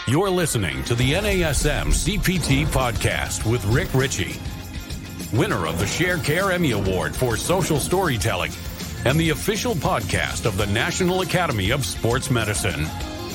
You're listening to the NASM CPT podcast with Rick Ritchie, winner of the Sharecare Emmy Award for Social Storytelling and the official podcast of the National Academy of Sports Medicine.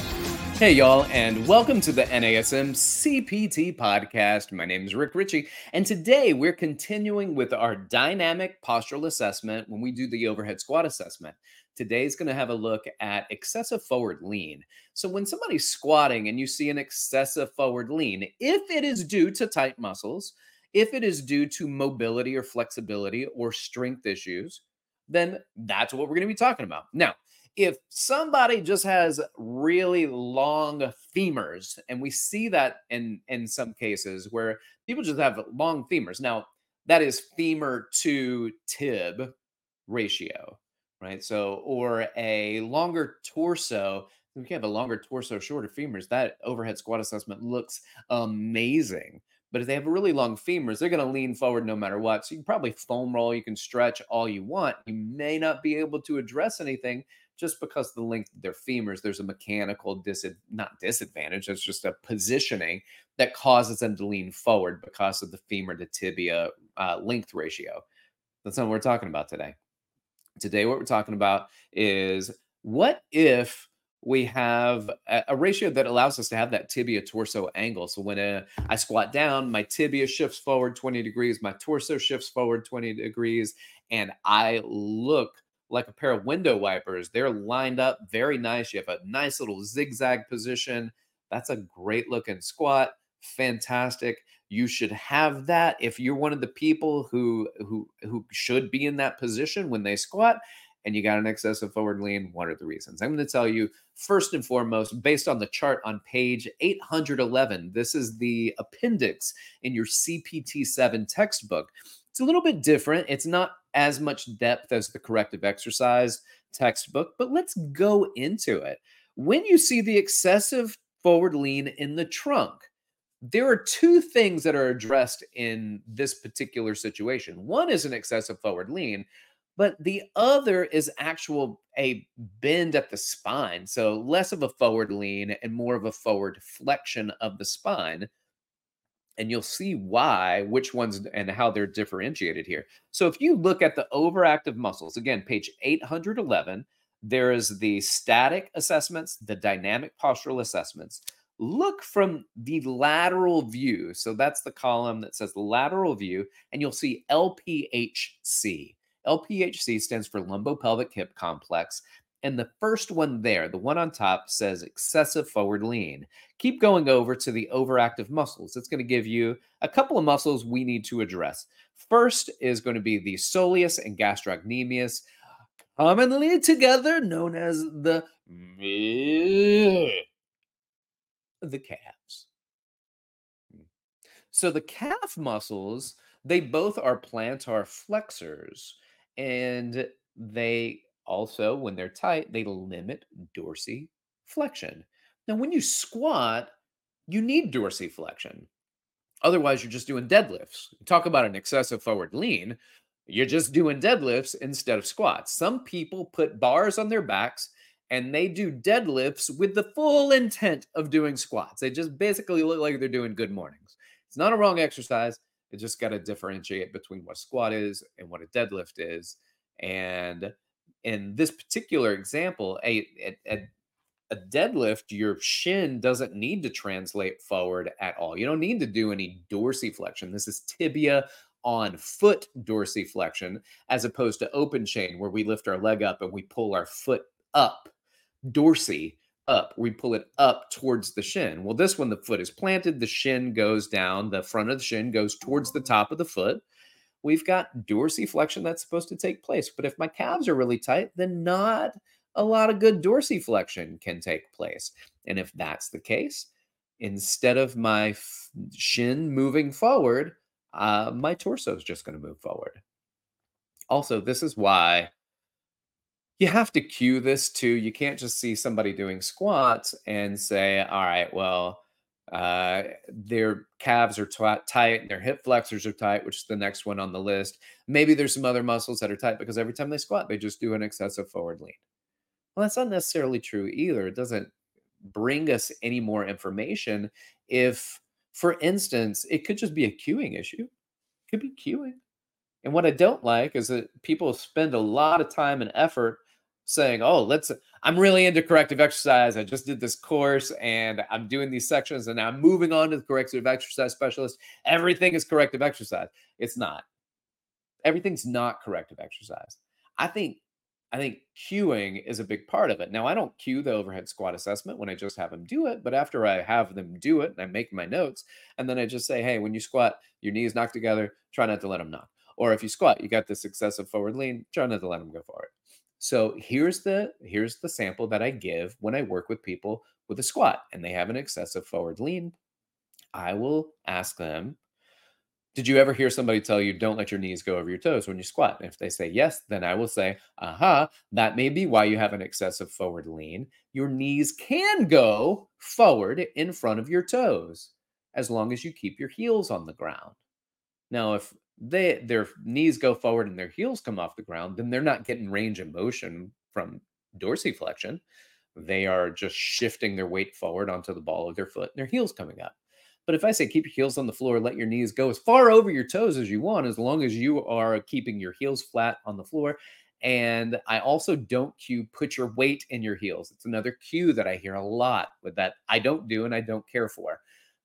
Hey, y'all, and welcome to the NASM CPT podcast. My name is Rick Ritchie, and today we're continuing with our dynamic postural assessment when we do the overhead squat assessment. Today's going to have a look at excessive forward lean. So when somebody's squatting and you see an excessive forward lean, if it is due to tight muscles, if it is due to mobility or flexibility or strength issues, then that's what we're going to be talking about. Now, if somebody just has really long femurs, and we see that in some cases where people just have long femurs. Now, that is femur to tib ratio, right? So, or a longer torso. If you have a longer torso, shorter femurs, that overhead squat assessment looks amazing. But if they have really long femurs, they're going to lean forward no matter what. So you can probably foam roll, you can stretch all you want. You may not be able to address anything just because of the length of their femurs. There's a mechanical not disadvantage. It's just a positioning that causes them to lean forward because of the femur to tibia length ratio. That's not what we're talking about today. Today, what we're talking about is what if we have a ratio that allows us to have that tibia torso angle. So when I squat down, my tibia shifts forward 20 degrees, my torso shifts forward 20 degrees, and I look like a pair of window wipers. They're lined up very nice. You have a nice little zigzag position. That's a great looking squat. Fantastic. You should have that if you're one of the people who should be in that position when they squat and you got an excessive forward lean. What are the reasons? I'm going to tell you first and foremost, based on the chart on page 811. This is the appendix in your CPT-7 textbook. It's a little bit different. It's not as much depth as the corrective exercise textbook, but let's go into it. When you see the excessive forward lean in the trunk, there are two things that are addressed in this particular situation. One is an excessive forward lean, but the other is a bend at the spine. So less of a forward lean and more of a forward flexion of the spine. And you'll see which ones and how they're differentiated here. So if you look at the overactive muscles, again, page 811, there is the static assessments, the dynamic postural assessments. Look from the lateral view. So that's the column that says lateral view, and you'll see LPHC. LPHC stands for lumbopelvic hip complex. And the first one there, the one on top, says excessive forward lean. Keep going over to the overactive muscles. It's going to give you a couple of muscles we need to address. First is going to be the soleus and gastrocnemius, commonly together known as the calves. So the calf muscles, they both are plantar flexors, and they also, when they're tight, they limit dorsiflexion. Now, when you squat, you need dorsiflexion. Otherwise, you're just doing deadlifts. Talk about an excessive forward lean. You're just doing deadlifts instead of squats. Some people put bars on their backs and they do deadlifts with the full intent of doing squats. They just basically look like they're doing good mornings. It's not a wrong exercise. You just got to differentiate between what a squat is and what a deadlift is. And in this particular example, a deadlift, your shin doesn't need to translate forward at all. You don't need to do any dorsiflexion. This is tibia on foot dorsiflexion, as opposed to open chain, where we lift our leg up and we pull our foot up, dorsi up. We pull it up towards the shin. Well, this one, the foot is planted, the shin goes down, the front of the shin goes towards the top of the foot. We've got dorsiflexion that's supposed to take place. But if my calves are really tight, then not a lot of good dorsiflexion can take place. And if that's the case, instead of my shin moving forward, my torso is just going to move forward. Also, this is why you have to cue this too. You can't just see somebody doing squats and say, all right, well, their calves are tight and their hip flexors are tight, which is the next one on the list. Maybe there's some other muscles that are tight because every time they squat, they just do an excessive forward lean. Well, that's not necessarily true either. It doesn't bring us any more information if, for instance, it could just be a cueing issue. It could be cueing. And what I don't like is that people spend a lot of time and effort saying, "Oh, I'm really into corrective exercise. I just did this course and I'm doing these sections and I'm moving on to the corrective exercise specialist. Everything is corrective exercise." It's not. Everything's not corrective exercise. I think I think cueing is a big part of it. Now, I don't cue the overhead squat assessment when I just have them do it, but after I have them do it and I make my notes, and then I just say, "Hey, when you squat, your knees knock together, try not to let them knock." Or if you squat, you got this excessive forward lean, try not to let them go forward. So here's the sample that I give when I work with people with a squat and they have an excessive forward lean. I will ask them, did you ever hear somebody tell you don't let your knees go over your toes when you squat? And if they say yes, then I will say, aha, that may be why you have an excessive forward lean. Your knees can go forward in front of your toes as long as you keep your heels on the ground. Now, if their knees go forward and their heels come off the ground, then they're not getting range of motion from dorsiflexion. They are just shifting their weight forward onto the ball of their foot and their heels coming up. But if I say keep your heels on the floor, let your knees go as far over your toes as you want, as long as you are keeping your heels flat on the floor. And I also don't cue put your weight in your heels. It's another cue that I hear a lot with that I don't do and I don't care for.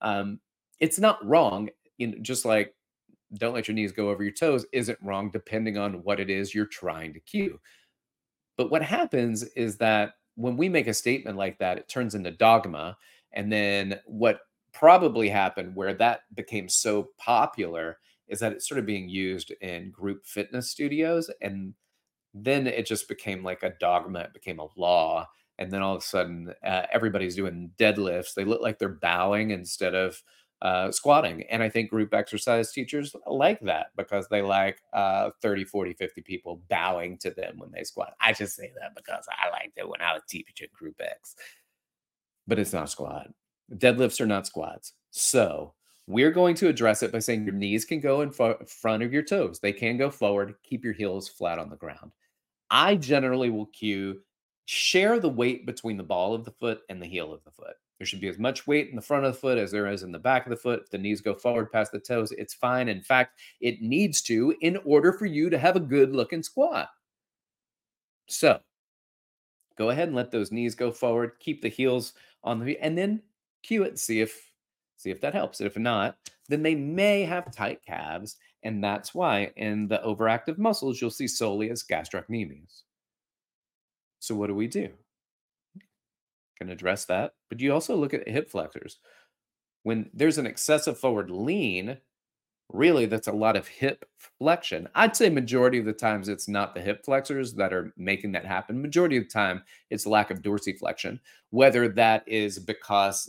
It's not wrong, just like don't let your knees go over your toes isn't wrong depending on what it is you're trying to cue. But what happens is that when we make a statement like that, it turns into dogma. And then what probably happened where that became so popular is that it started being used in group fitness studios. And then it just became like a dogma, it became a law. And then all of a sudden, everybody's doing deadlifts. They look like they're bowing instead of squatting. And I think group exercise teachers like that because they like 30, 40, 50 people bowing to them when they squat. I just say that because I liked it when I was teaching group X, but it's not squat. Deadlifts are not squats. So we're going to address it by saying your knees can go in front of your toes. They can go forward. Keep your heels flat on the ground. I generally will cue share the weight between the ball of the foot and the heel of the foot. There should be as much weight in the front of the foot as there is in the back of the foot. If the knees go forward past the toes, it's fine. In fact, it needs to in order for you to have a good looking squat. So go ahead and let those knees go forward. Keep the heels on the and then cue it. See if that helps. If not, then they may have tight calves, and that's why in the overactive muscles you'll see soleus gastrocnemius. So what do we do? Can address that, but you also look at hip flexors. When there's an excessive forward lean, really that's a lot of hip flexion. I'd say majority of the times it's not the hip flexors that are making that happen. Majority of the time it's lack of dorsiflexion, whether that is because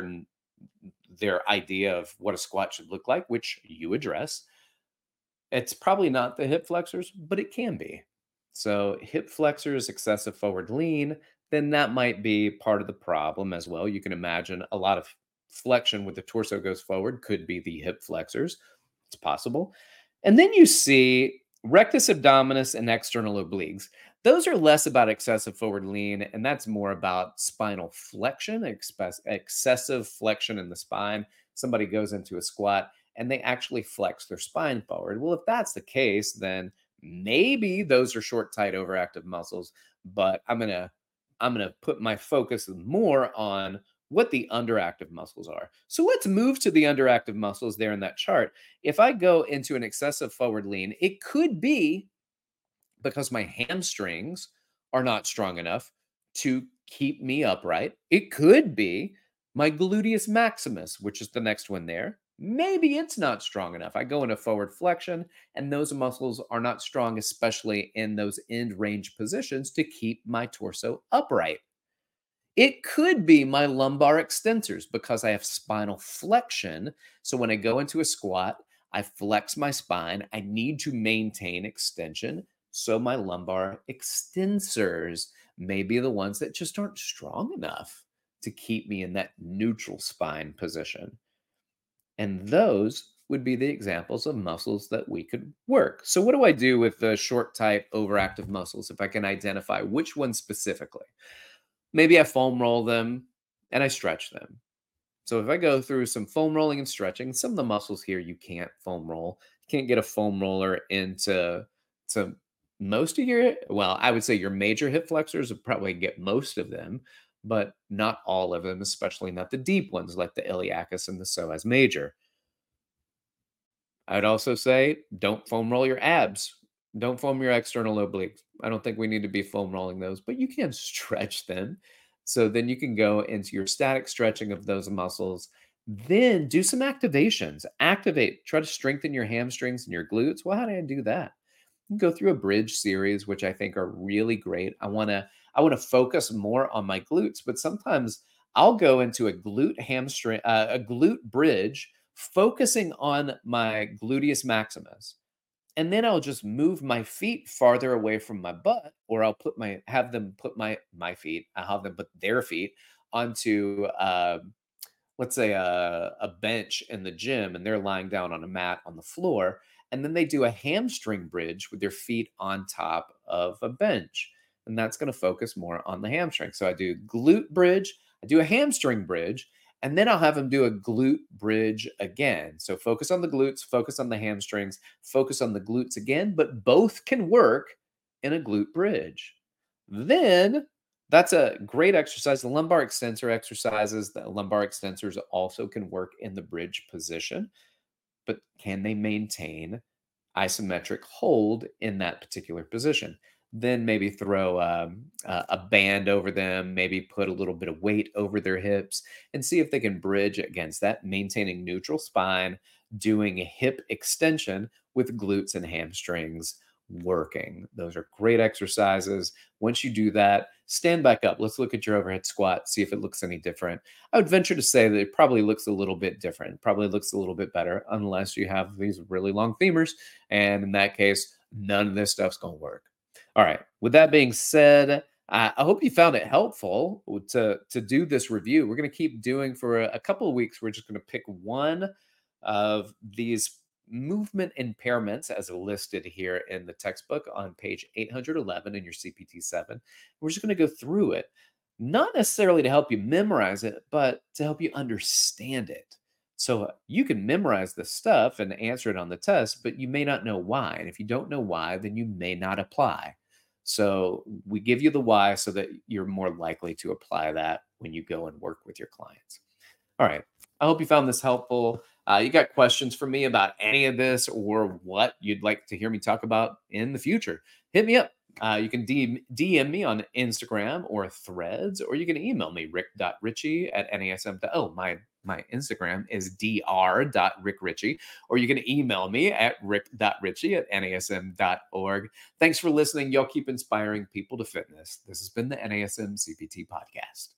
their idea of what a squat should look like, which you address. It's probably not the hip flexors, but it can be. So hip flexors, excessive forward lean, then that might be part of the problem as well. You can imagine a lot of flexion with the torso goes forward could be the hip flexors. It's possible. And then you see rectus abdominis and external obliques. Those are less about excessive forward lean, and that's more about spinal flexion, excessive flexion in the spine. Somebody goes into a squat and they actually flex their spine forward. Well, if that's the case, then maybe those are short, tight, overactive muscles. But I'm gonna put my focus more on what the underactive muscles are. So let's move to the underactive muscles there in that chart. If I go into an excessive forward lean, it could be because my hamstrings are not strong enough to keep me upright. It could be my gluteus maximus, which is the next one there. Maybe it's not strong enough. I go into forward flexion, and those muscles are not strong, especially in those end range positions to keep my torso upright. It could be my lumbar extensors because I have spinal flexion. So when I go into a squat, I flex my spine. I need to maintain extension. So my lumbar extensors may be the ones that just aren't strong enough to keep me in that neutral spine position. And those would be the examples of muscles that we could work. So, what do I do with the short, tight, overactive muscles if I can identify which ones specifically? Maybe I foam roll them. and I stretch them. So if I go through some foam rolling and stretching, some of the muscles here you can't foam roll. You can't get a foam roller into to most of your, well, I would say your major hip flexors would probably get most of them, but not all of them, especially not the deep ones like the iliacus and the psoas major. I'd also say don't foam roll your abs. Don't foam your external obliques. I don't think we need to be foam rolling those, but you can stretch them. So then you can go into your static stretching of those muscles. Then do some activations. Activate, try to strengthen your hamstrings and your glutes. Well, how do I do that? Go through a bridge series, which I think are really great. I want to focus more on my glutes, but sometimes I'll go into a glute hamstring, a glute bridge, focusing on my gluteus maximus, and then I'll just move my feet farther away from my butt, or I'll put my have them put my feet, I have them put their feet onto let's say a bench in the gym and they're lying down on a mat on the floor, and then they do a hamstring bridge with their feet on top of a bench, and that's going to focus more on the hamstring. So I do glute bridge, I do a hamstring bridge, and then I'll have them do a glute bridge again. So focus on the glutes, focus on the hamstrings, focus on the glutes again, but both can work in a glute bridge. Then that's a great exercise. The lumbar extensor exercises, the lumbar extensors also can work in the bridge position, but can they maintain isometric hold in that particular position? Then maybe throw a band over them, maybe put a little bit of weight over their hips and see if they can bridge against that, maintaining neutral spine, doing a hip extension with glutes and hamstrings working. Those are great exercises. Once you do that, stand back up. Let's look at your overhead squat, see if it looks any different. I would venture to say that it probably looks a little bit different, probably looks a little bit better, unless you have these really long femurs. And in that case, none of this stuff's going to work. All right. With that being said, I hope you found it helpful to do this review. We're going to keep doing for a couple of weeks. We're just going to pick one of these movement impairments as listed here in the textbook on page 811 in your CPT 7. We're just going to go through it, not necessarily to help you memorize it, but to help you understand it. So you can memorize the stuff and answer it on the test, but you may not know why. And if you don't know why, then you may not apply. So we give you the why so that you're more likely to apply that when you go and work with your clients. All right. I hope you found this helpful. You got questions for me about any of this or what you'd like to hear me talk about in the future, hit me up. You can DM me on Instagram or Threads, or you can email me, rick.ritchie@nasm. Oh, my Instagram is dr.rickritchie, or you can email me at rick.ritchie@nasm.org. Thanks for listening. Y'all keep inspiring people to fitness. This has been the NASM CPT podcast.